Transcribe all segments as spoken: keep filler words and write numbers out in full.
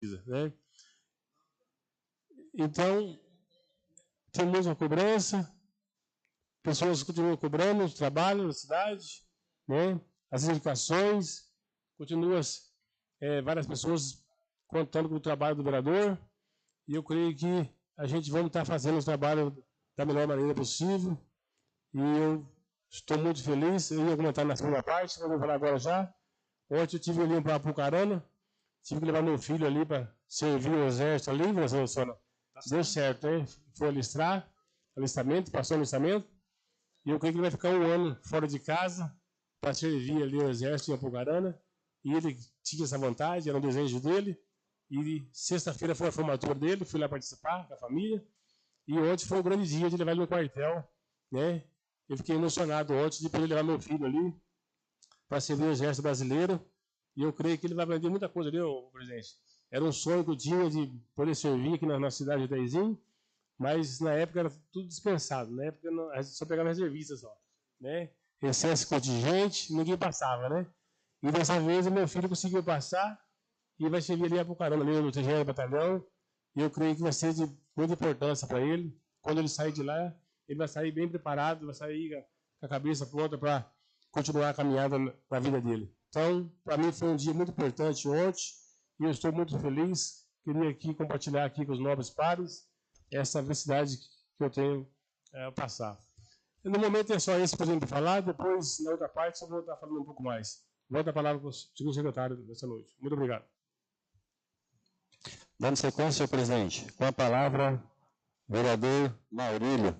né? Então, temos uma cobrança, pessoas continuam cobrando o trabalho na cidade, né? As indicações, continuam é, várias pessoas contando com o trabalho do vereador, e eu creio que a gente vamos estar fazendo o trabalho da melhor maneira possível, e eu estou muito feliz. Eu ia comentar na segunda parte, mas vou falar agora já. Ontem eu tive ali para Apucarana, tive que levar meu filho ali para servir o exército ali, mas não, só não. Deu certo, hein? Foi alistar, alistamento, passou o alistamento, e eu creio que ele vai ficar um ano fora de casa para servir ali o exército em Apucarana, e ele tinha essa vontade, era um desejo dele, e sexta-feira foi a formatura dele, fui lá participar com a família, e ontem foi o grande dia de levar ele no quartel, né? Eu fiquei emocionado ontem de poder levar meu filho ali para servir o exército brasileiro, e eu creio que ele vai aprender muita coisa ali, ô, presidente. Era um sonho que eu tinha de poder servir aqui na nossa cidade de Itaizinho, mas na época era tudo dispensado, na época não, a gente só pegava reservistas só, né? Excesso contingente, ninguém passava, né? E dessa vez o meu filho conseguiu passar e vai servir ali a Apucarana, ali no trigésimo Batalhão, e eu creio que vai ser de muita importância para ele. Quando ele sair de lá, ele vai sair bem preparado, vai sair com a cabeça pronta para continuar a caminhada na vida dele. Então, para mim foi um dia muito importante ontem, e eu estou muito feliz. Queria aqui compartilhar aqui com os nobres pares essa felicidade que eu tenho é, a passar. E no momento é só isso que eu tenho para falar, depois, na outra parte, eu vou estar falando um pouco mais. Volto a palavra para o segundo secretário dessa noite. Muito obrigado. Dando sequência, senhor presidente, com a palavra, vereador Maurílio.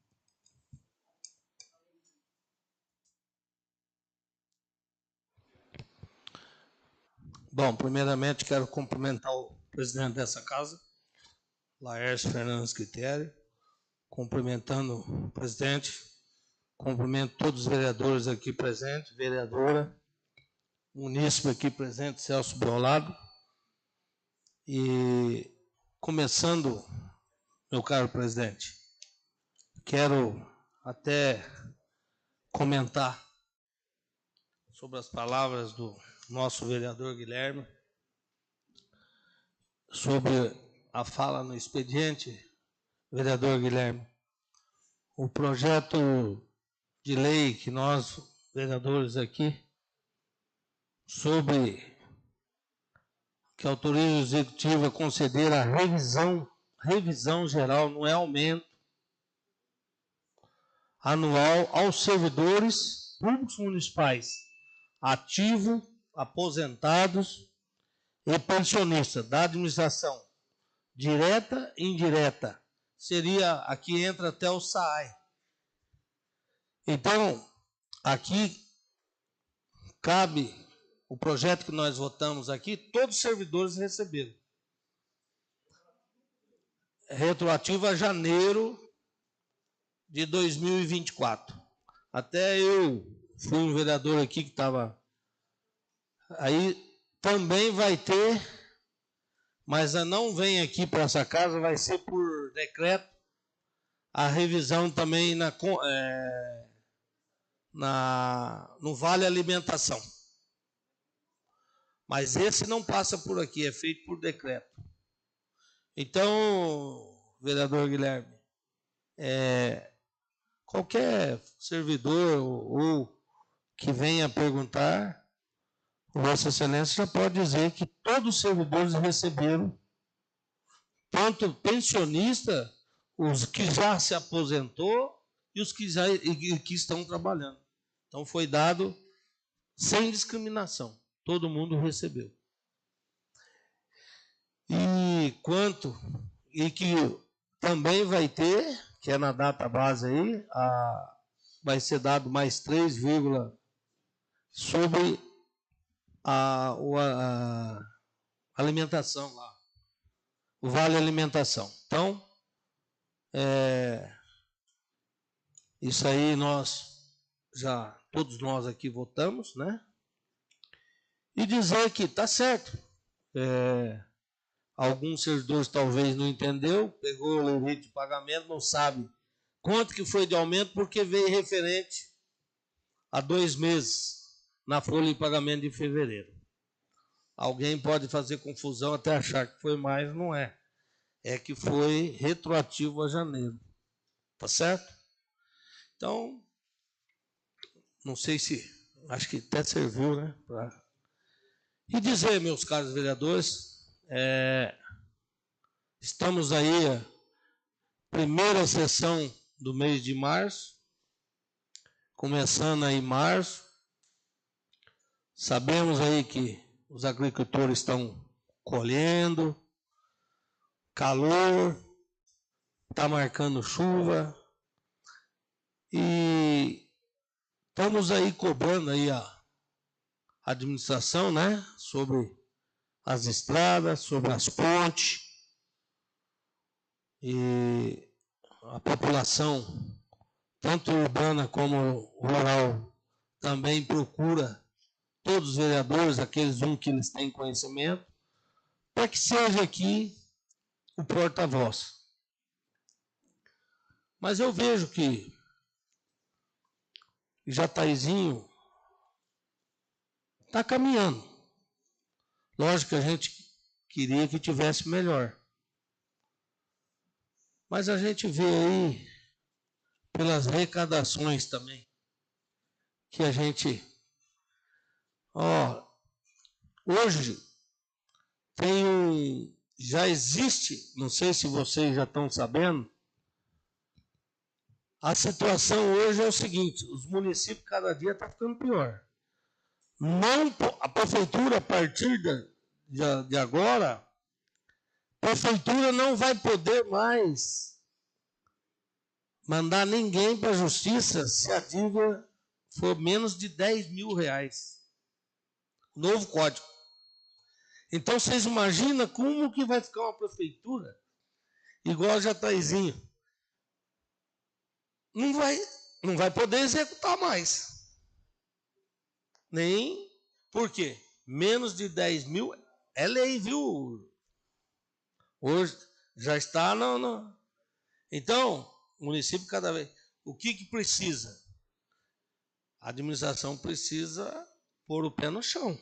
Bom, primeiramente quero cumprimentar o presidente dessa casa, Laércio Fernandes Quitério, cumprimentando o presidente, cumprimento todos os vereadores aqui presentes, vereadora, munícipe aqui presente, Celso Brolado, e começando, meu caro presidente, quero até comentar sobre as palavras do nosso vereador Guilherme, sobre a fala no expediente, vereador Guilherme. O projeto de lei que nós, vereadores aqui, sobre que autoriza o executivo a conceder a revisão, revisão geral, não é aumento, anual aos servidores públicos municipais, ativos, aposentados e pensionistas da administração direta e indireta. Seria, aqui entra até o S A I. Então, aqui cabe o projeto que nós votamos aqui, todos os servidores receberam. Retroativo a janeiro de dois mil e vinte e quatro. Até eu fui um vereador aqui que estava... Aí também vai ter, mas não vem aqui para essa casa, vai ser por decreto, a revisão também na, é, na, no Vale Alimentação. Mas esse não passa por aqui, é feito por decreto. Então, vereador Guilherme, é, qualquer servidor ou, ou que venha perguntar, Vossa Excelência já pode dizer que todos os servidores receberam, tanto pensionista, os que já se aposentou e os que, já, e que estão trabalhando. Então foi dado sem discriminação, todo mundo recebeu. E quanto, e que também vai ter, que é na data base aí, a, vai ser dado mais três, sobre A, a, a alimentação lá, o Vale Alimentação. Então, é, isso aí nós já, todos nós aqui votamos, né? E dizer que está certo. É, alguns servidores talvez não entendeu, pegou o limite de pagamento, não sabe quanto que foi de aumento, porque veio referente a dois meses na folha de pagamento de fevereiro. alguém pode fazer confusão até achar que foi mais, não é. É que foi retroativo a janeiro. Tá certo? Então, não sei se, acho que até serviu, né? Pra... E dizer, meus caros vereadores, é, estamos aí, a primeira sessão do mês de março, começando aí março. Sabemos aí que os agricultores estão colhendo, calor, está marcando chuva, e estamos aí cobrando aí a administração, né, sobre as estradas, sobre as pontes, e a população, tanto urbana como rural, também procura todos os vereadores, aqueles um que eles têm conhecimento, para que seja aqui o porta-voz. Mas eu vejo que Jataizinho está caminhando. Lógico que a gente queria que tivesse melhor. Mas a gente vê aí, pelas arrecadações também, que a gente... Ó, hoje tem um... Já existe, não sei se vocês já estão sabendo, a situação hoje é o seguinte, os municípios cada dia estão ficando pior. Não, a prefeitura, a partir de, de agora, a prefeitura não vai poder mais mandar ninguém para a justiça se a dívida for menos de dez mil reais. Novo código. Então, vocês imaginam como que vai ficar uma prefeitura igual a Jataizinho? Não vai, não vai poder executar mais. Nem, por quê? Menos de dez mil é lei, viu? Hoje já está no... no... Então, o município cada vez... O que que precisa? A administração precisa pôr o pé no chão.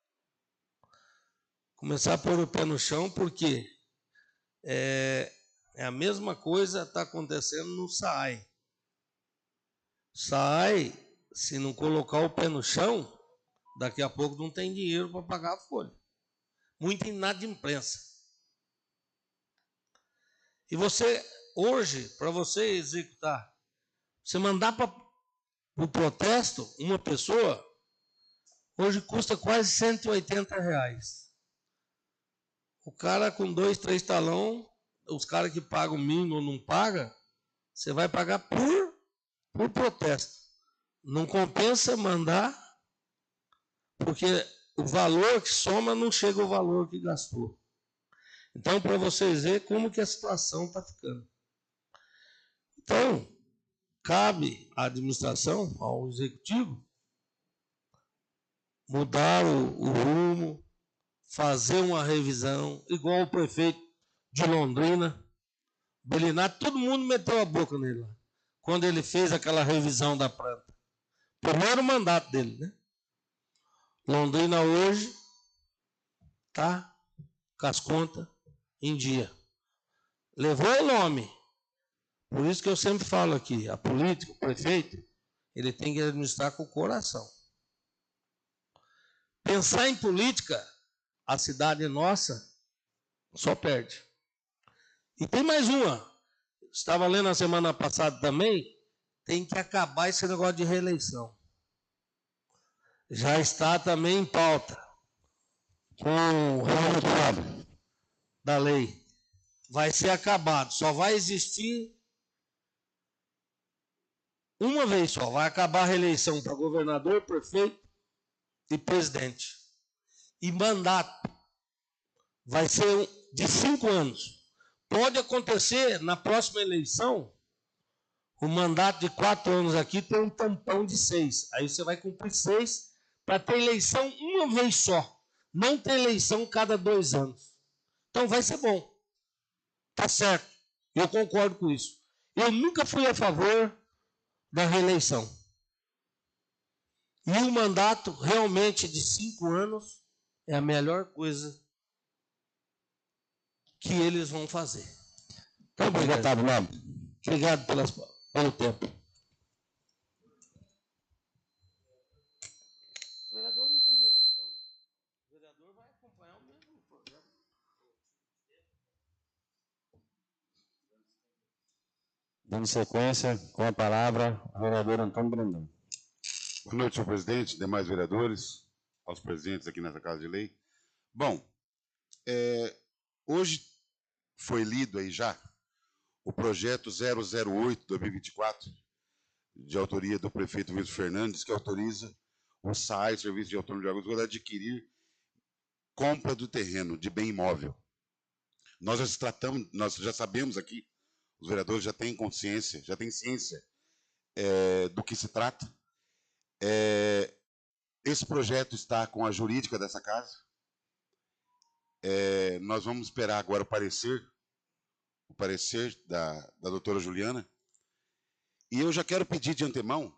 Começar a pôr o pé no chão, porque é, é a mesma coisa que está acontecendo no S A I. S A I, se não colocar o pé no chão, daqui a pouco não tem dinheiro para pagar a folha. Muito inadimplência. E você, hoje, para você executar, você mandar para o protesto uma pessoa, hoje custa quase cento e oitenta reais. O cara com dois, três talão, os caras que pagam mínimo ou não pagam, você vai pagar por, por protesto. Não compensa mandar, porque o valor que soma não chega ao valor que gastou. Então, para vocês verem como que a situação está ficando. Então, cabe à administração, ao executivo, mudar o, o rumo, fazer uma revisão, igual o prefeito de Londrina, Belinato, todo mundo meteu a boca nele lá, quando ele fez aquela revisão da planta. Primeiro mandato dele, né? Londrina hoje está com as contas em dia. Levou o nome. Por isso que eu sempre falo aqui, a política, o prefeito, ele tem que administrar com o coração. Pensar em política, a cidade nossa só perde. E tem mais uma. Estava lendo a semana passada também, tem que acabar esse negócio de reeleição. Já está também em pauta com o relatório da lei. Vai ser acabado, só vai existir uma vez só. Vai acabar a reeleição para governador, prefeito e presidente. E mandato vai ser de cinco anos. Pode acontecer na próxima eleição, o mandato de quatro anos aqui tem um tampão de seis. Aí você vai cumprir seis para ter eleição uma vez só. Não ter eleição cada dois anos. Então vai ser bom. Tá certo. Eu concordo com isso. Eu nunca fui a favor da reeleição. E o mandato realmente de cinco anos é a melhor coisa que eles vão fazer. Então, obrigado, Nome. Obrigado pelas, pelo tempo. O vereador não tem reeleição, né? O vereador vai acompanhar o mesmo programa. Dando sequência, com a palavra, o vereador Antônio Brandão. Boa noite, senhor presidente, demais vereadores, aos presentes aqui nessa Casa de Lei. Bom, é, hoje foi lido aí já o projeto zero zero oito de dois mil e vinte e quatro, de autoria do prefeito Wilson Fernandes, que autoriza o S A I, Serviço de Autônomo de Agricultura, a adquirir compra do terreno de bem imóvel. Nós já tratamos, nós já sabemos aqui, os vereadores já têm consciência, já têm ciência é, do que se trata. É, esse projeto está com a jurídica dessa casa. É, nós vamos esperar agora o parecer, o parecer da, da doutora Juliana. E eu já quero pedir de antemão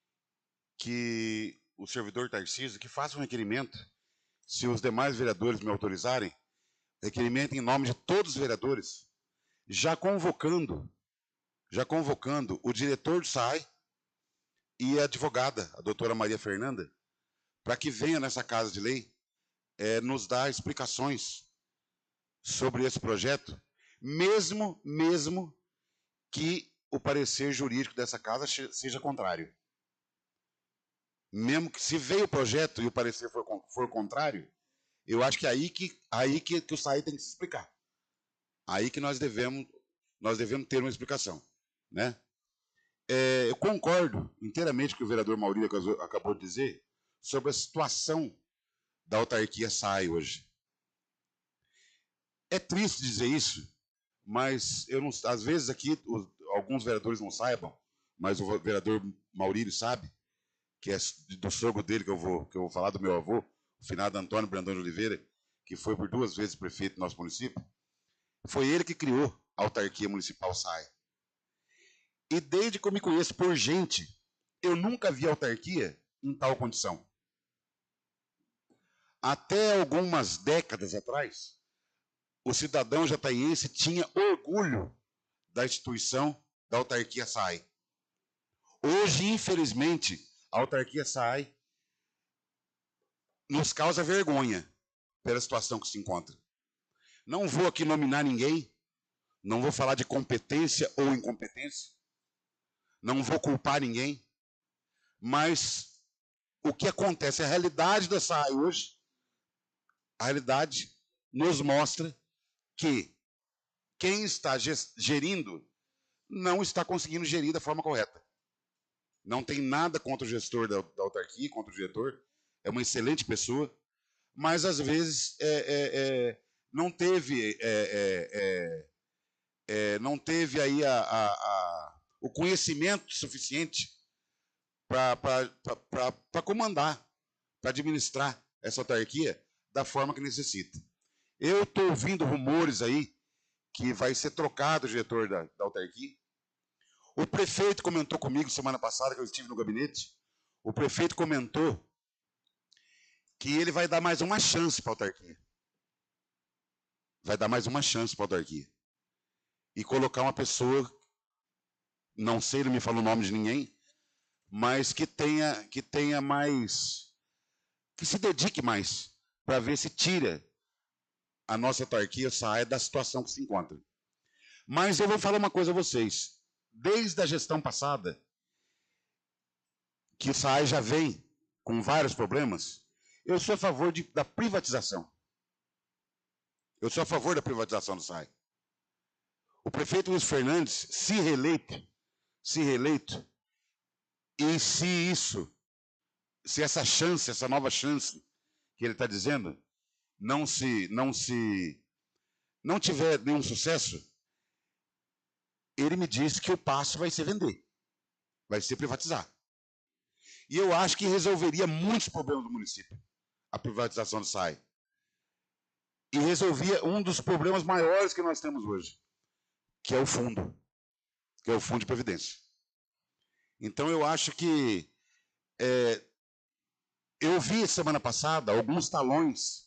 que o servidor Tarcísio que faça um requerimento, se os demais vereadores me autorizarem, requerimento em nome de todos os vereadores, já convocando, já convocando o diretor do S A I e a advogada, a doutora Maria Fernanda, para que venha nessa Casa de Lei é, nos dar explicações sobre esse projeto, mesmo, mesmo que o parecer jurídico dessa casa seja contrário. Mesmo que se veio o projeto e o parecer for, for contrário, eu acho que é aí que, aí que, que o S A I tem que se explicar. Aí que nós devemos, nós devemos ter uma explicação, né? É, eu concordo inteiramente com o que o vereador Maurílio acabou de dizer sobre a situação da autarquia S A I hoje. É triste dizer isso, mas eu não, às vezes aqui os, alguns vereadores não saibam, mas o vereador Maurílio sabe, que é do sogro dele que eu vou, que eu vou falar, do meu avô, o finado Antônio Brandão de Oliveira, que foi por duas vezes prefeito do nosso município. Foi ele que criou a autarquia municipal S A I. E desde que eu me conheço por gente, eu nunca vi autarquia em tal condição. Até algumas décadas atrás, o cidadão jataiense tinha orgulho da instituição da autarquia S A I. Hoje, infelizmente, a autarquia S A I nos causa vergonha pela situação que se encontra. Não vou aqui nominar ninguém, não vou falar de competência ou incompetência, não vou culpar ninguém, mas o que acontece, a realidade da S A I hoje, a realidade nos mostra que quem está gerindo não está conseguindo gerir da forma correta. Não tem nada contra o gestor da, da autarquia, contra o diretor, é uma excelente pessoa, mas às vezes é, é, é, não teve, é, é, é, é, não teve aí a, a, a, o conhecimento suficiente para comandar, para administrar essa autarquia da forma que necessita. Eu estou ouvindo rumores aí que vai ser trocado o diretor da, da autarquia. O prefeito comentou comigo semana passada, que eu estive no gabinete, o prefeito comentou que ele vai dar mais uma chance para a autarquia. Vai dar mais uma chance para a autarquia. E colocar uma pessoa, não sei, ele me falou o nome de ninguém, mas que tenha, que tenha mais, que se dedique mais, para ver se tira a nossa autarquia, saia da situação que se encontra. Mas eu vou falar uma coisa a vocês. Desde a gestão passada, que o S A I já vem com vários problemas, eu sou a favor de, da privatização. Eu sou a favor da privatização do S A I. O prefeito Luiz Fernandes, se reeleito, se reeleito, e se isso, se essa chance, essa nova chance que ele está dizendo, não se, não se, não tiver nenhum sucesso, ele me disse que o passo vai ser vender, vai ser privatizar. E eu acho que resolveria muitos problemas do município, a privatização do S A I. E resolvia um dos problemas maiores que nós temos hoje, que é o fundo, que é o Fundo de Previdência. Então eu acho que é, eu vi semana passada alguns talões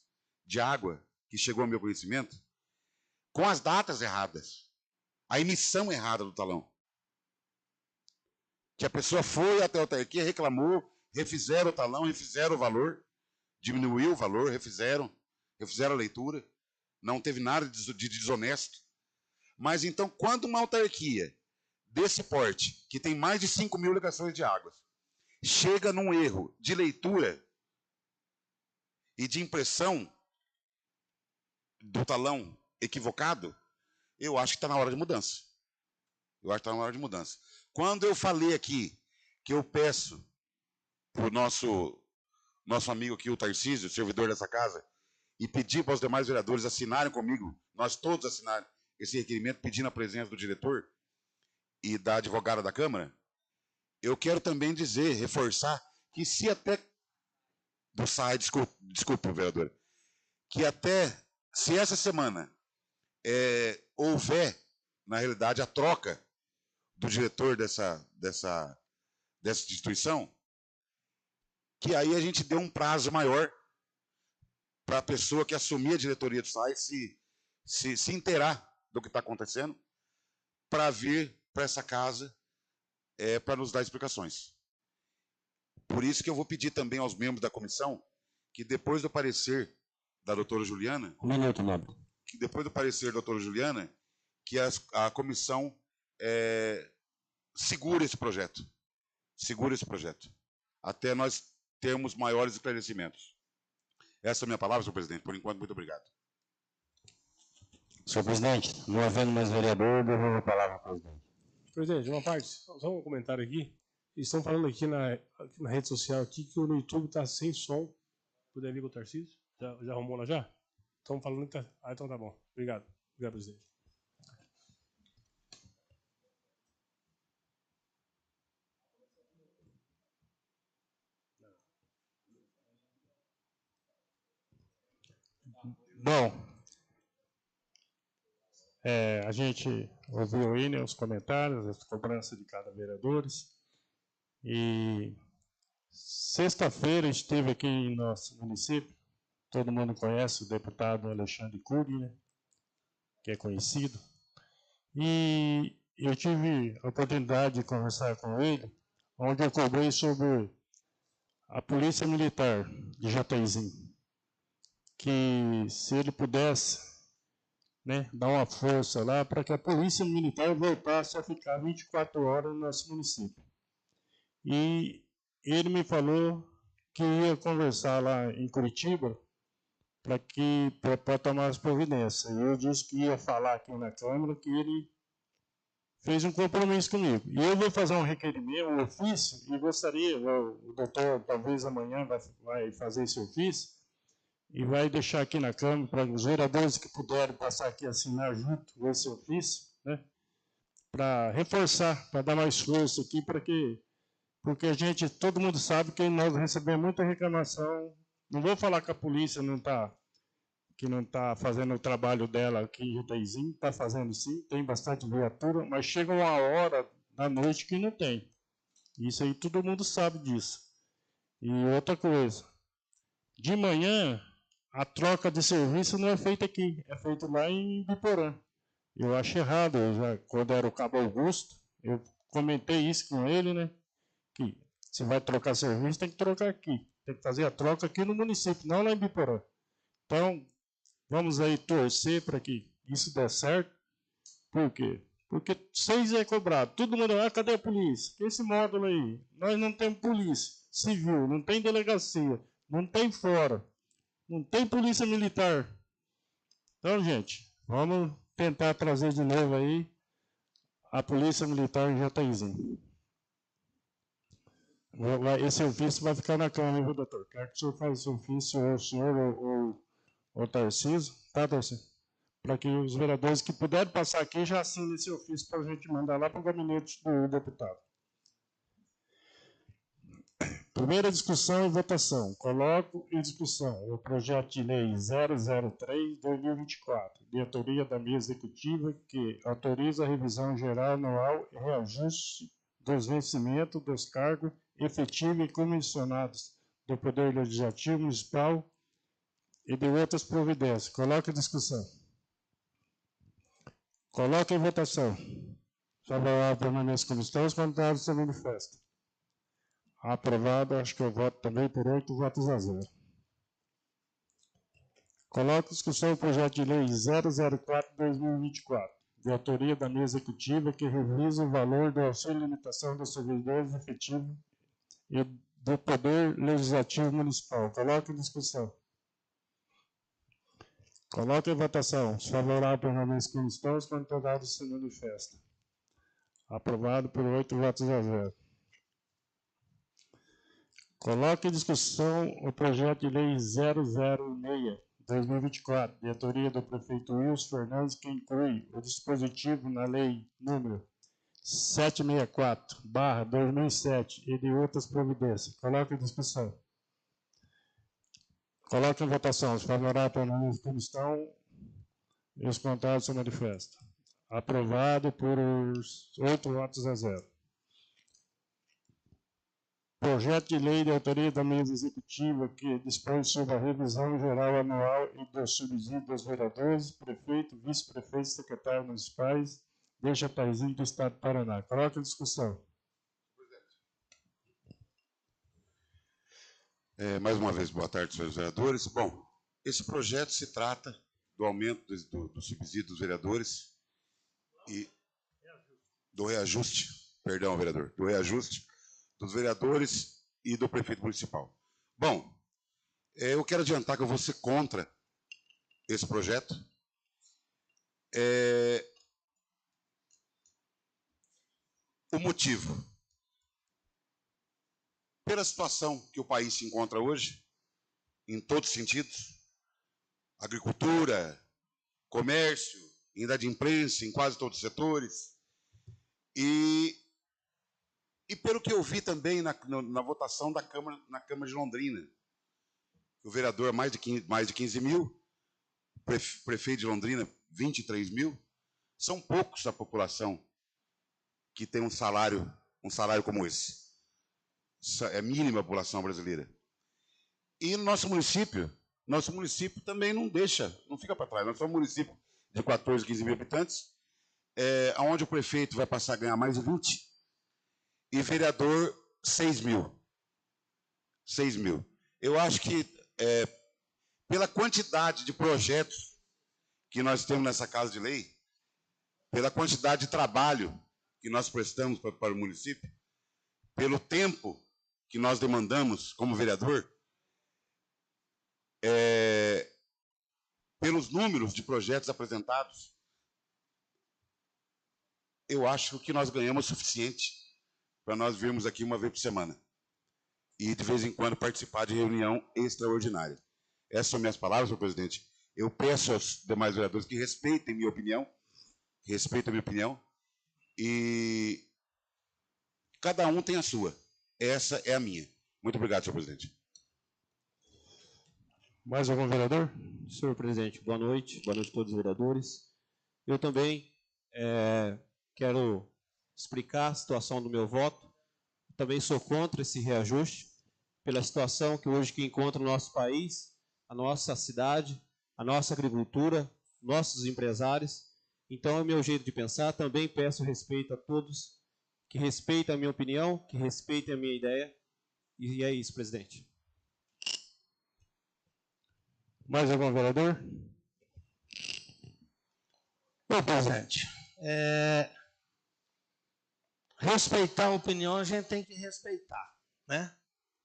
de água que chegou ao meu conhecimento com as datas erradas, a emissão errada do talão. Que a pessoa foi até a autarquia, reclamou, refizeram o talão, refizeram o valor, diminuiu o valor, refizeram, refizeram a leitura, não teve nada de desonesto. Mas então, quando uma autarquia desse porte, que tem mais de cinco mil ligações de águas, chega num erro de leitura e de impressão do talão equivocado, eu acho que está na hora de mudança. Eu acho que está na hora de mudança. Quando eu falei aqui que eu peço para o nosso, nosso amigo aqui, o Tarcísio, servidor dessa casa, e pedir para os demais vereadores assinarem comigo, nós todos assinarem esse requerimento, pedindo a presença do diretor e da advogada da Câmara, eu quero também dizer, reforçar, que se até... do S A I, desculpe, desculpe, vereador, que até se essa semana é, houver, na realidade, a troca do diretor dessa, dessa, dessa instituição, que aí a gente dê um prazo maior para a pessoa que assumir a diretoria do S A I se, se, se inteirar do que está acontecendo, para vir para essa casa é, para nos dar explicações. Por isso que eu vou pedir também aos membros da comissão que depois do parecer da doutora Juliana, um minuto, nobre. que depois do parecer da doutora Juliana, que a, a comissão é, segure esse projeto, segure esse projeto, até nós termos maiores esclarecimentos. Essa é a minha palavra, senhor presidente. Por enquanto, muito obrigado. Senhor presidente, não havendo mais vereador, eu devolvo a palavra ao presidente. Presidente, uma parte, só um comentário aqui. Eles estão falando aqui na, aqui na rede social aqui que o no YouTube está sem som. Puder ligar o Tarcísio? Já, já arrumou lá já? Estão falando que tá... Ah, então tá bom. Obrigado. Obrigado, presidente. Bom, é, a gente ouviu aí, né, os comentários, as cobranças de cada vereador. E sexta-feira esteve aqui em nosso município, todo mundo conhece o deputado Alexandre Cury, né, que é conhecido. E eu tive a oportunidade de conversar com ele, onde eu cobrei sobre a Polícia Militar de Jataizinho, que se ele pudesse, né, dar uma força lá para que a Polícia Militar voltasse a ficar vinte e quatro horas no nosso município. E ele me falou que ia conversar lá em Curitiba para que para tomar as providências. E eu disse que ia falar aqui na Câmara que ele fez um compromisso comigo. E eu vou fazer um requerimento, um ofício, e gostaria, o doutor talvez amanhã vai, vai fazer esse ofício, e vai deixar aqui na Câmara para os vereadores que puderem passar aqui assinar junto com esse ofício, né, para reforçar, para dar mais força aqui, para que, porque a gente, todo mundo sabe que nós recebemos muita reclamação. Não vou falar que a polícia não está, que não está fazendo o trabalho dela aqui em Jataizinho, está fazendo sim, tem bastante viatura, mas chega uma hora da noite que não tem. Isso aí todo mundo sabe disso. E outra coisa, de manhã a troca de serviço não é feita aqui, é feita lá em Biporã. Eu acho errado, eu já, quando era o Cabo Augusto, eu comentei isso com ele, né? Que se vai trocar serviço, tem que trocar aqui. Tem que fazer a troca aqui no município, não lá em Biporã. Então, vamos aí torcer para que isso dê certo. Por quê? Porque seis é cobrado. Todo mundo, ah, cadê a polícia? Esse módulo aí, nós não temos polícia civil, não tem delegacia, não tem fora. Não tem polícia militar. Então, gente, vamos tentar trazer de novo aí a polícia militar em Jataizinho. Esse ofício vai ficar na Câmara, viu, doutor? Quero que o senhor faça esse ofício, ou o senhor, ou o Tarcísio, tá, Tarcísio? Para que os vereadores que puderem passar aqui já assinem esse ofício para a gente mandar lá para o gabinete do deputado. Primeira discussão e votação. Coloco em discussão o projeto de lei zero zero três barra dois mil e vinte e quatro, de autoria da mesa executiva, que autoriza a revisão geral anual e reajuste dos vencimentos dos cargos efetivos e comissionados do Poder Legislativo Municipal e de outras providências. Coloque em discussão. Coloque em votação. Favorável permanece como estão, os contrários se manifestam. Aprovado, acho que eu voto também por oito votos a zero. Coloque em discussão o projeto de lei zero zero quatro barra dois mil e vinte e quatro, de autoria da mesa executiva, que revisa o valor do auxílio limitação dos servidores efetivos e do Poder Legislativo Municipal. Coloque em discussão. Coloque em votação. Os favoráveis permanecem como estão, os contrários se manifestam. Aprovado por oito votos a zero. Coloque em discussão o projeto de lei zero zero seis barra dois mil e vinte e quatro, de autoria do prefeito Wilson Fernandes, que inclui o dispositivo na lei número setecentos e sessenta e quatro barra dois mil e sete e de outras providências. Coloque em discussão. Coloque em votação. Os favoráveis permanecem como estão e os contrários se manifestam. Aprovado por oito votos a zero. Projeto de lei de autoria da mesa executiva que dispõe sobre a revisão geral anual e dos subsídios dos vereadores, prefeito, vice-prefeito e secretários municipais de Chapeuzinho do Estado do Paraná. Coloque em discussão. É, mais uma vez, boa tarde, senhores vereadores. Bom, esse projeto se trata do aumento do, do, do subsídio dos vereadores e do reajuste, perdão, vereador, do reajuste dos vereadores e do prefeito municipal. Bom, eu quero adiantar que eu vou ser contra esse projeto. É... O motivo, pela situação que o país se encontra hoje, em todos os sentidos, agricultura, comércio, inadimplência em quase todos os setores, e E pelo que eu vi também na, na, na votação da Câmara, na Câmara de Londrina, o vereador mais de quinze, mais de quinze mil, o prefeito de Londrina vinte e três mil, são poucos da população que tem um salário, um salário como esse. É mínima a população brasileira. E no nosso município, nosso município também não deixa, não fica para trás. Nós somos um município de quatorze, quinze mil habitantes, é, onde o prefeito vai passar a ganhar mais de vinte, e vereador, seis mil. seis mil. Eu acho que, é, pela quantidade de projetos que nós temos nessa Casa de Lei, pela quantidade de trabalho que nós prestamos para, para o município, pelo tempo que nós demandamos como vereador, é, pelos números de projetos apresentados, eu acho que nós ganhamos o suficiente para nós virmos aqui uma vez por semana e, de vez em quando, participar de reunião extraordinária. Essas são minhas palavras, senhor presidente. Eu peço aos demais vereadores que respeitem minha opinião, que respeitem a minha opinião, e cada um tem a sua. Essa é a minha. Muito obrigado, senhor presidente. Mais algum vereador? Senhor presidente, boa noite. Boa noite a todos os vereadores. Eu também é, quero explicar a situação do meu voto. Também sou contra esse reajuste, pela situação que hoje que encontra o nosso país, a nossa cidade, a nossa agricultura, nossos empresários. Então, é o meu jeito de pensar. Também peço respeito a todos, que respeitem a minha opinião, que respeitem a minha ideia. E é isso, presidente. Mais algum vereador? Bom, presidente, é... respeitar a opinião a gente tem que respeitar, né?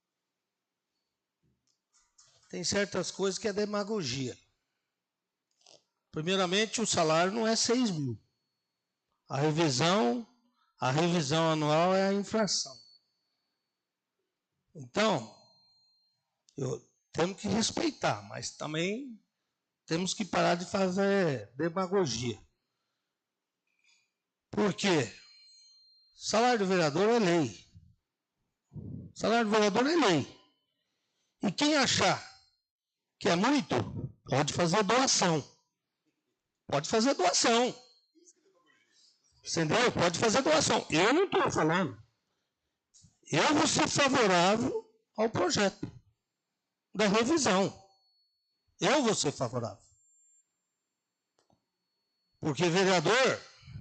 Tem certas coisas que é demagogia. Primeiramente, o salário não é seis mil. A revisão, a revisão anual é a inflação. Então, eu, temos que respeitar, mas também temos que parar de fazer demagogia. Por quê? Salário do vereador é lei. Salário do vereador é lei. E quem achar que é muito, pode fazer doação. Pode fazer doação. Entendeu? Pode fazer doação. Eu não estou falando. Eu vou ser favorável ao projeto da revisão. Eu vou ser favorável. Porque vereador,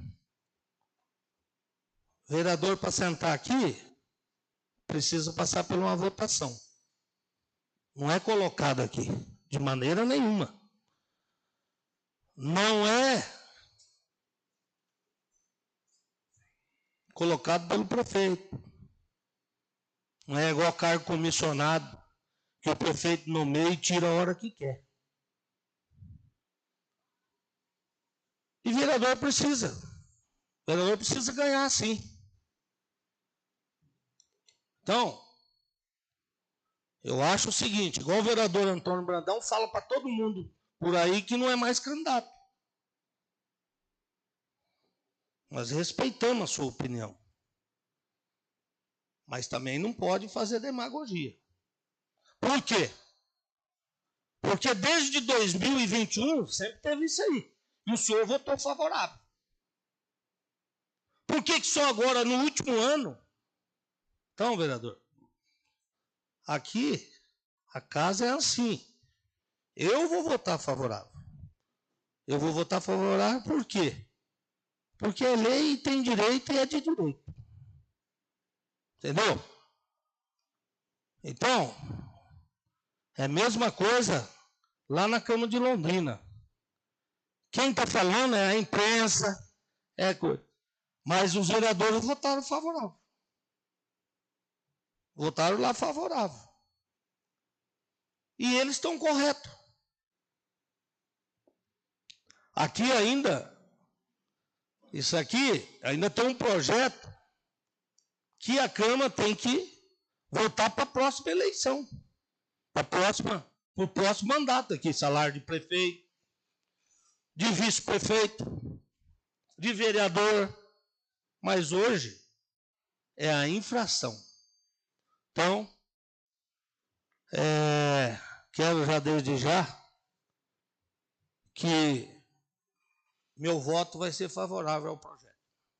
vereador para sentar aqui, precisa passar por uma votação. Não é colocado aqui, de maneira nenhuma. Não é colocado pelo prefeito. Não é igual cargo comissionado, que o prefeito nomeia e tira a hora que quer. E vereador precisa. Vereador precisa ganhar, sim. Então, eu acho o seguinte, igual o vereador Antônio Brandão fala para todo mundo por aí que não é mais candidato. Nós respeitamos a sua opinião. Mas também não pode fazer demagogia. Por quê? Porque desde dois mil e vinte e um sempre teve isso aí. E o senhor votou favorável. Por que que só agora, no último ano? Então, vereador, aqui a casa é assim. Eu vou votar favorável. Eu vou votar favorável por quê? Porque é lei e tem direito e é de direito. Entendeu? Então, é a mesma coisa lá na Câmara de Londrina. Quem está falando é a imprensa, é coisa. Mas os vereadores votaram favorável. Votaram lá favorável. E eles estão corretos. Aqui ainda, isso aqui, ainda tem um projeto que a Câmara tem que voltar para a próxima eleição. Para próxima, o próximo mandato aqui, salário de prefeito, de vice-prefeito, de vereador. Mas hoje é a infração. Então, é, quero já desde já que meu voto vai ser favorável ao projeto.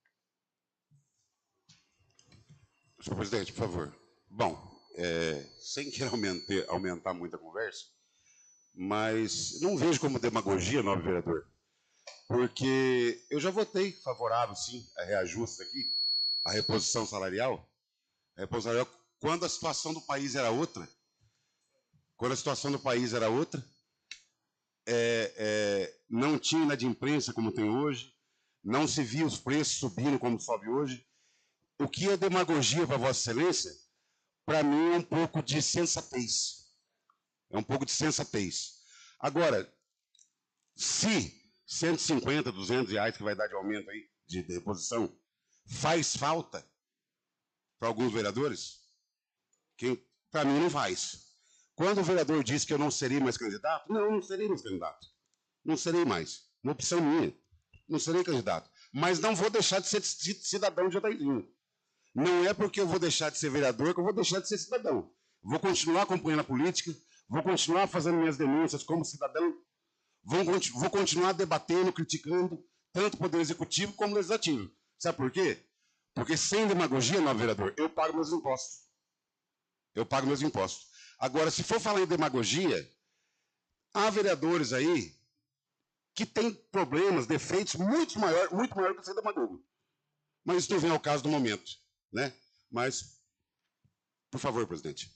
Senhor presidente, por favor. Bom, é, sem querer aumentar, aumentar muito a conversa, mas não vejo como demagogia, nobre vereador, porque eu já votei favorável, sim, a reajuste aqui, a reposição salarial, a reposição salarial, quando a situação do país era outra, quando a situação do país era outra, é, é, não tinha inadimplência como tem hoje, não se via os preços subindo como sobe hoje. O que é demagogia para Vossa Excelência, para mim é um pouco de sensatez. É um pouco de sensatez. Agora, se cento e cinquenta, duzentos reais que vai dar de aumento aí, de reposição, faz falta para alguns vereadores, para mim não faz. Quando o vereador disse que eu não serei mais candidato, não, eu não serei mais candidato. Não serei mais. Uma opção minha. Não serei candidato. Mas não vou deixar de ser cidadão de Jataizinho. Não é porque eu vou deixar de ser vereador que eu vou deixar de ser cidadão. Vou continuar acompanhando a política, vou continuar fazendo minhas denúncias como cidadão, vou, vou continuar debatendo, criticando, tanto o Poder Executivo como o Legislativo. Sabe por quê? Porque sem demagogia, não, vereador, eu pago meus impostos. Eu pago meus impostos. Agora, se for falar em demagogia, há vereadores aí que têm problemas, defeitos muito maiores muito maior que ser demagogo. Mas isso não vem ao caso do momento. Né? Mas, por favor, presidente.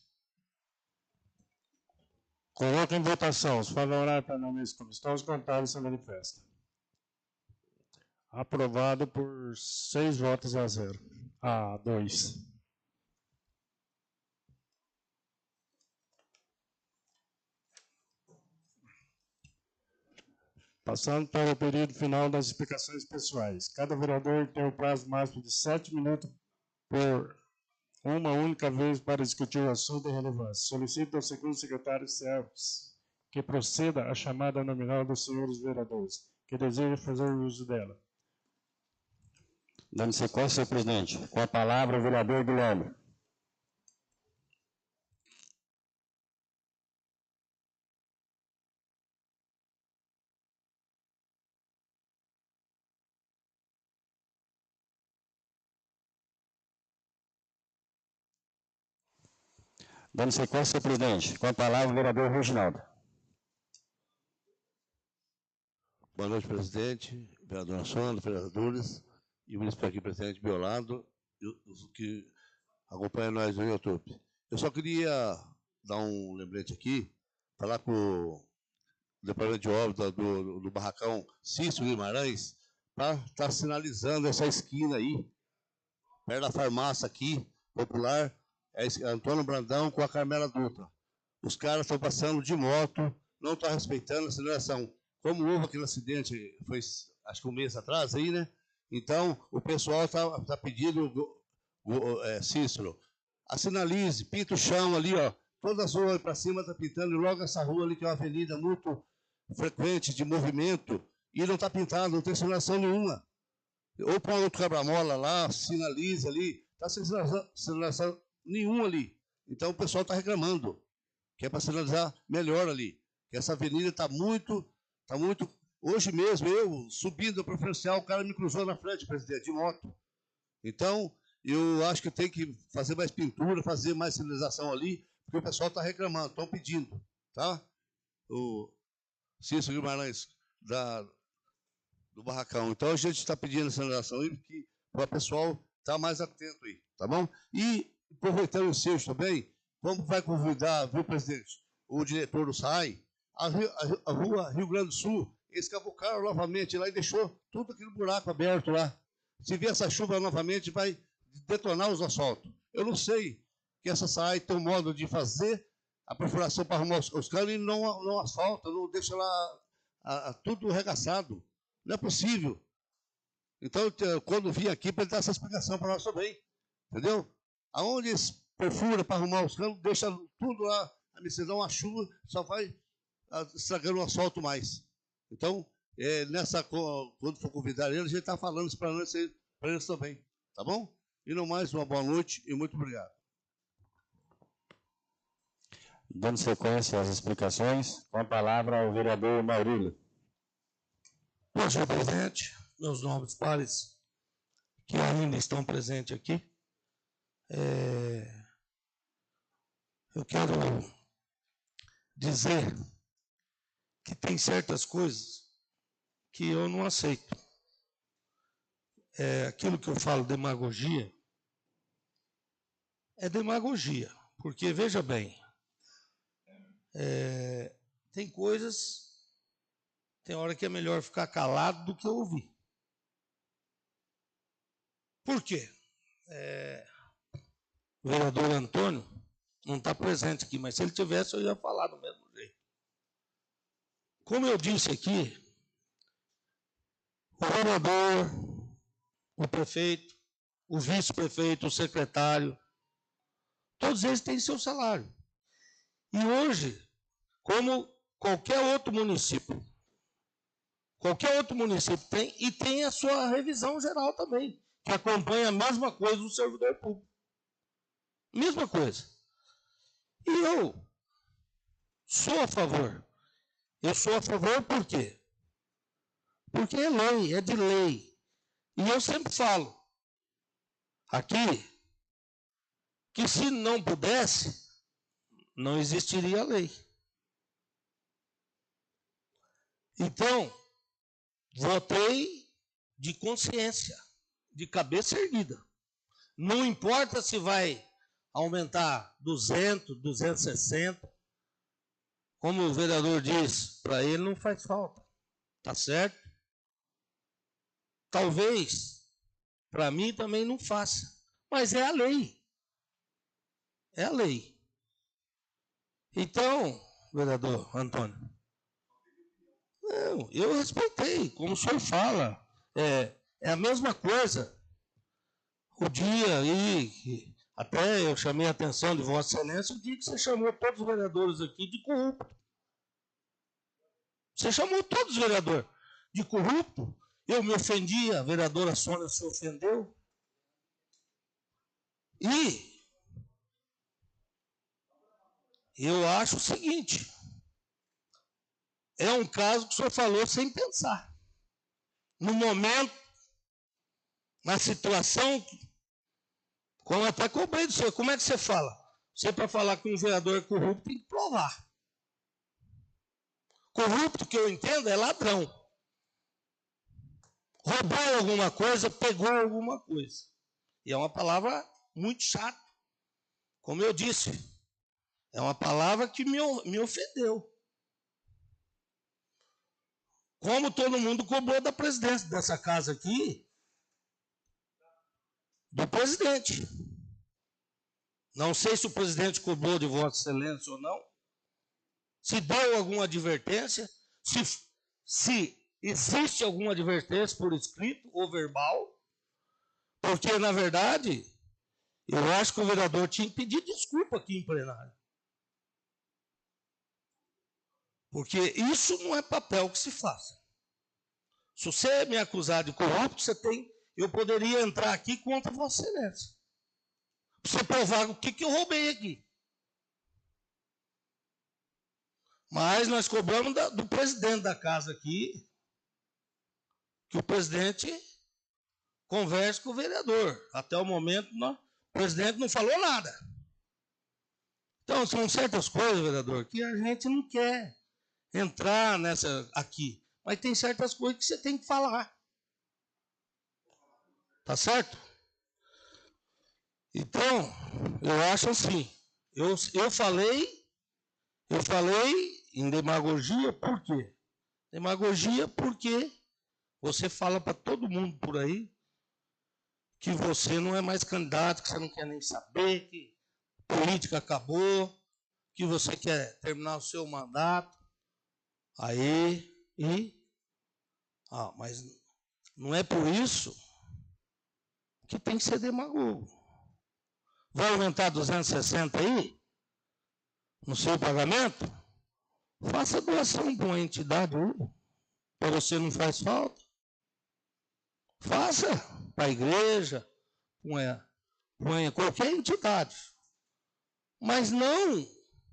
Coloca em votação. Os favoráveis para não mesmo como estão, os contrários se manifestam. Aprovado por seis votos a zero. A dois. Passando para o período final das explicações pessoais. Cada vereador tem o prazo máximo de sete minutos por uma única vez para discutir o assunto de relevância. Solicito ao segundo secretário Serves que proceda à chamada nominal dos senhores vereadores, que desejam fazer uso dela. Dando sequência, senhor presidente. Com a palavra, o vereador Guilherme. Dando sequência, senhor presidente. Com a palavra, o vereador Reginaldo. Boa noite, presidente, vereadora Sônia, vereadores e o município aqui presente, Biolado, e os que acompanham nós no YouTube. Eu só queria dar um lembrete aqui, falar com o departamento de obras do, do barracão Cícero Guimarães, para estar tá sinalizando essa esquina aí, perto da farmácia aqui, popular, é Antônio Brandão com a Carmela Dutra. Os caras estão passando de moto, não estão respeitando a sinalização. Como houve aquele acidente, foi acho que um mês atrás aí, né? Então, o pessoal está tá pedindo, é, Cícero, sinalize, pinta o chão ali, ó. Todas as ruas para cima está pintando, e logo essa rua ali, que é uma avenida muito frequente de movimento, e não está pintado, não tem sinalização nenhuma. Ou põe outro quebra-mola lá, sinalize ali, está sem sinalização, sinalização nenhuma ali. Então, o pessoal está reclamando, que é para sinalizar melhor ali. Que essa avenida está muito... Está muito. Hoje mesmo, eu, subindo a preferencial, o cara me cruzou na frente, presidente, de moto. Então, eu acho que tem que fazer mais pintura, fazer mais sinalização ali, porque o pessoal está reclamando, estão pedindo. Tá? O Cícero Guimarães, da, do Barracão. Então, a gente está pedindo a sinalização aí, para o pessoal estar tá mais atento aí. Tá bom? E, aproveitando o ensejo também, como vai convidar, viu, presidente, o diretor do S A I, A, a, a rua Rio Grande do Sul, eles cavucaram novamente lá e deixou tudo aquele buraco aberto lá. Se vier essa chuva novamente, vai detonar os asfaltos. Eu não sei que essa S A I tem um modo de fazer a perfuração para arrumar os, os canos e não, não asfalta, não deixa lá a, a, tudo regaçado. Não é possível. Então, quando vim aqui, para ele dar essa explicação para nós também. Entendeu? Aonde eles perfuram para arrumar os canos, deixa tudo lá, a decisão, a chuva, só vai estragando o asfalto mais. Então, é, nessa, quando for convidar ele, a gente está falando isso para nós, para eles também. Tá bom? E no mais, uma boa noite e muito obrigado. Dando sequência às explicações, com a palavra o vereador Maurílio. Bom, senhor presidente, meus nobres pares que ainda estão presentes aqui, é, eu quero dizer que tem certas coisas que eu não aceito. É, aquilo que eu falo demagogia, é demagogia, porque, veja bem, é, tem coisas, tem hora que é melhor ficar calado do que ouvir. Por quê? É, o vereador Antônio não está presente aqui, mas se ele tivesse, eu ia falar do mesmo jeito. Como eu disse aqui, o vereador, o prefeito, o vice-prefeito, o secretário, todos eles têm seu salário. E hoje, como qualquer outro município, qualquer outro município tem, e tem a sua revisão geral também, que acompanha a mesma coisa do servidor público. Mesma coisa. E eu sou a favor. Eu sou a favor por quê? Porque é lei, é de lei. E eu sempre falo aqui que se não pudesse, não existiria lei. Então, votei de consciência, de cabeça erguida. Não importa se vai aumentar duzentos, duzentos e sessenta. Como o vereador diz, para ele não faz falta. Tá certo? Talvez, para mim também não faça. Mas é a lei. É a lei. Então, vereador Antônio, não, eu respeitei, como o senhor fala. É, é a mesma coisa. O dia aí, até eu chamei a atenção de Vossa Excelência, o dia que você chamou todos os vereadores aqui de corrupto. Você chamou todos os vereadores de corrupto. Eu me ofendi, a vereadora Sônia se ofendeu. E eu acho o seguinte, é um caso que o senhor falou sem pensar. No momento, na situação, como até cobrei do senhor, como é que você fala? Você, para falar que um vereador é corrupto, tem que provar. Corrupto, que eu entendo, é ladrão. roubou alguma coisa, pegou alguma coisa. E é uma palavra muito chata. Como eu disse, é uma palavra que me, me ofendeu. Como todo mundo cobrou da presidência dessa casa aqui, do presidente. Não sei se o presidente cobrou de Vossa Excelência ou não, se deu alguma advertência, se, se existe alguma advertência por escrito ou verbal, porque, na verdade, eu acho que o vereador tinha que pedir desculpa aqui em plenário. Porque isso não é papel que se faça. Se você me acusar de corrupto, você tem, eu poderia entrar aqui contra Vossa Excelência. Para você provar o que, que eu roubei aqui. Mas nós cobramos da, do presidente da casa aqui, que o presidente converse com o vereador. Até o momento, não, o presidente não falou nada. Então, são certas coisas, vereador, que a gente não quer entrar nessa aqui. Mas tem certas coisas que você tem que falar. Tá certo? Então, eu acho assim. Eu, eu falei, eu falei em demagogia, por quê? Demagogia porque você fala para todo mundo por aí que você não é mais candidato, que você não quer nem saber, que a política acabou, que você quer terminar o seu mandato. Aí, e... Ah, mas não é por isso que tem que ser demagogo. Vai aumentar duzentos e sessenta aí? No seu pagamento? Faça doação para uma entidade aí. Para você não faz falta. Faça para a igreja, ponha, ponha qualquer entidade. Mas não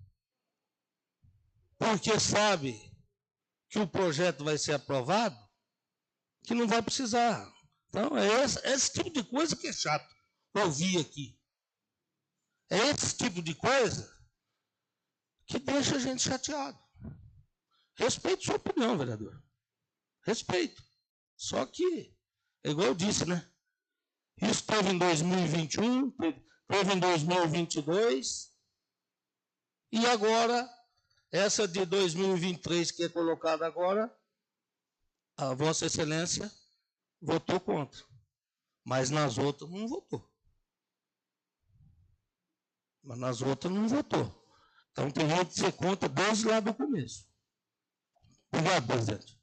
porque sabe que o projeto vai ser aprovado, que não vai precisar. Então, é esse, é esse tipo de coisa que é chato ouvir aqui. É esse tipo de coisa que deixa a gente chateado. Respeito sua opinião, vereador. Respeito. Só que, é igual eu disse, né? Isso teve em dois mil e vinte e um, teve em dois mil e vinte e dois, e agora, essa de dois mil e vinte e três que é colocada agora, a Vossa Excelência votou contra. Mas nas outras não votou. Mas nas outras não votou. Então tem gente que ser contra desde lá do começo. Obrigado, presidente.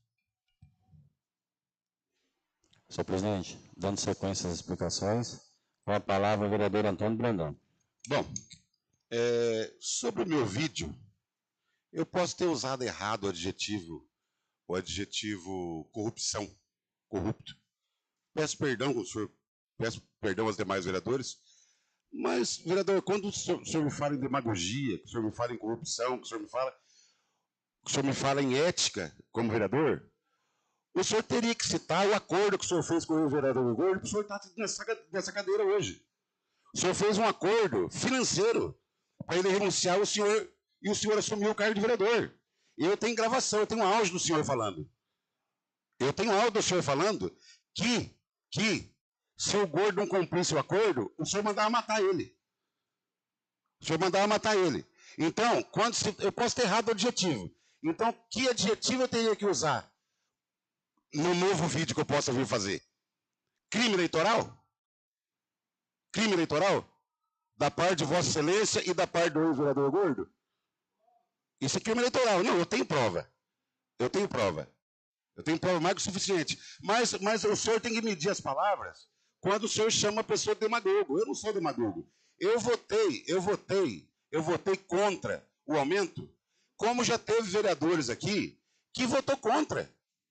Senhor presidente, dando sequência às explicações, com a palavra o vereador Antônio Brandão. Bom, é, sobre o meu vídeo, eu posso ter usado errado o adjetivo, o adjetivo corrupção, corrupto. Peço perdão ao senhor, peço perdão aos demais vereadores, mas, vereador, quando o senhor, o senhor me fala em demagogia, que o senhor me fala em corrupção, que o senhor me fala, que o senhor me fala em ética como vereador, o senhor teria que citar o acordo que o senhor fez com o vereador Gordo, para o senhor estar nessa, nessa cadeira hoje. O senhor fez um acordo financeiro para ele renunciar o senhor, e o senhor assumiu o cargo de vereador. E eu tenho gravação, eu tenho um áudio do senhor falando. Eu tenho um áudio do senhor falando que, que se o Gordo não cumprisse o acordo, o senhor mandava matar ele. O senhor mandava matar ele. Então, quando se, eu posso ter errado o adjetivo. Então, que adjetivo eu teria que usar no novo vídeo que eu possa vir fazer? Crime eleitoral? Crime eleitoral? Da parte de Vossa Excelência e da parte do vereador Gordo? Isso é crime eleitoral. Não, eu tenho prova. Eu tenho prova. Eu tenho prova mais que o suficiente. Mas, mas o senhor tem que medir as palavras quando o senhor chama a pessoa de demagogo. Eu não sou demagogo. Eu votei, eu votei, eu votei contra o aumento, como já teve vereadores aqui que votou contra.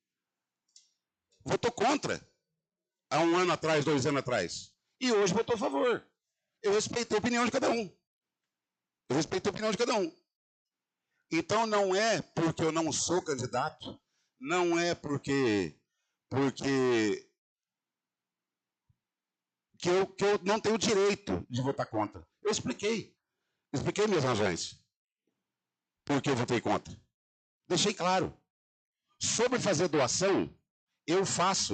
Votou contra. Há um ano atrás, dois anos atrás. E hoje votou a favor. Eu respeitei a opinião de cada um. Eu respeitei a opinião de cada um. Então não é porque eu não sou candidato, não é porque, porque que, eu, que eu não tenho direito de votar contra. Eu expliquei. Expliquei minhas razões. Por que eu votei contra. Deixei claro. Sobre fazer doação, eu faço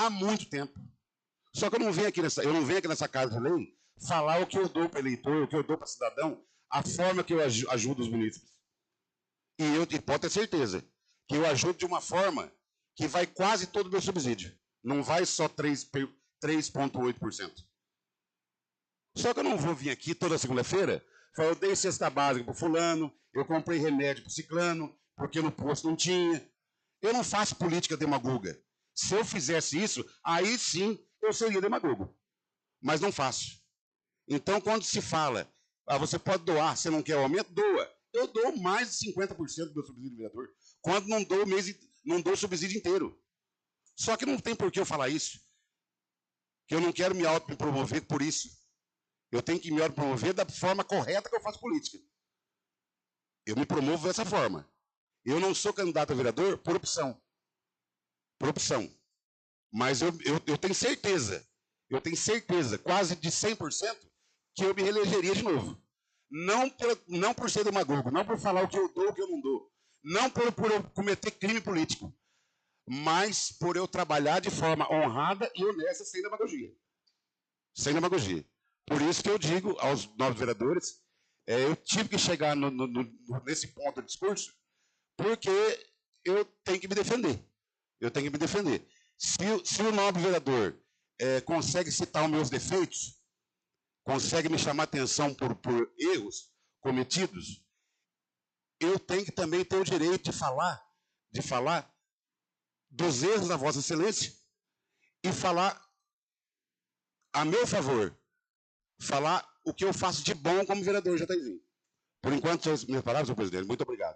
há muito tempo. Só que eu não venho aqui nessa, eu não venho aqui nessa casa de lei falar o que eu dou para o eleitor, o que eu dou para o cidadão, a forma que eu ajudo os munícipes. E eu e pode ter certeza que eu ajudo de uma forma que vai quase todo o meu subsídio. Não vai só três vírgula oito por cento. Só que eu não vou vir aqui toda segunda-feira falar, eu dei cesta básica para o fulano, eu comprei remédio para o ciclano, porque no posto não tinha. Eu não faço política demagoga. Se eu fizesse isso, aí sim eu seria demagogo. Mas não faço. Então, quando se fala, ah, você pode doar, você não quer o aumento? Doa. Eu dou mais de cinquenta por cento do meu subsídio de vereador. Quando não dou o mês, não dou o subsídio inteiro. Só que não tem por que eu falar isso. Que eu não quero me autopromover por isso. Eu tenho que me autopromover da forma correta que eu faço política. Eu me promovo dessa forma. Eu não sou candidato a vereador por opção. Por opção. Mas eu, eu, eu tenho certeza, eu tenho certeza, quase de cem por cento, que eu me reelegeria de novo. Não por, não por ser demagogo, não por falar o que eu dou, o que eu não dou. Não por, por eu cometer crime político. Mas por eu trabalhar de forma honrada e honesta, sem demagogia. Sem demagogia. Por isso que eu digo aos novos vereadores, é, eu tive que chegar no, no, no, nesse ponto do discurso, porque eu tenho que me defender. Eu tenho que me defender. Se, se o nobre vereador é, consegue citar os meus defeitos, consegue me chamar atenção por, por erros cometidos, eu tenho que também ter o direito de falar, de falar dos erros da Vossa Excelência e falar a meu favor, falar o que eu faço de bom como vereador Jataizinho. Por enquanto, são as minhas palavras, senhor presidente. Muito obrigado.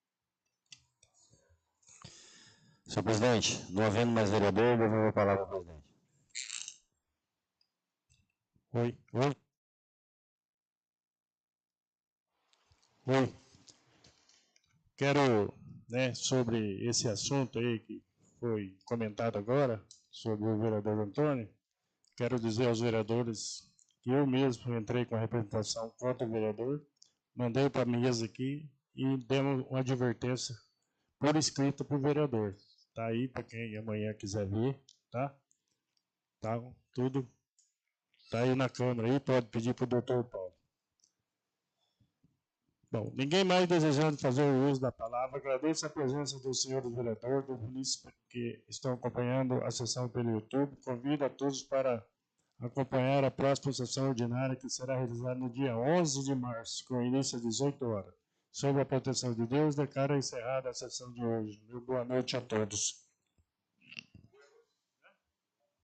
Senhor presidente, não havendo mais vereador, eu devolvo a palavra ao presidente. Oi, oi. Oi. Quero, né, sobre esse assunto aí que foi comentado agora, sobre o vereador Antônio, quero dizer aos vereadores que eu mesmo entrei com a representação contra o vereador, mandei para a mesa aqui e demos uma advertência por escrito para o vereador. Está aí para quem amanhã quiser ver, tá? Tá tudo. Está aí na Câmara, aí pode pedir para o doutor Paulo. Bom, ninguém mais desejando fazer o uso da palavra, agradeço a presença do senhor vereador, do munícipe que estão acompanhando a sessão pelo YouTube. Convido a todos para acompanhar a próxima sessão ordinária, que será realizada no dia onze de março, com início às dezoito horas. Sob a proteção de Deus, declaro encerrada a sessão de hoje. Meu boa noite a todos.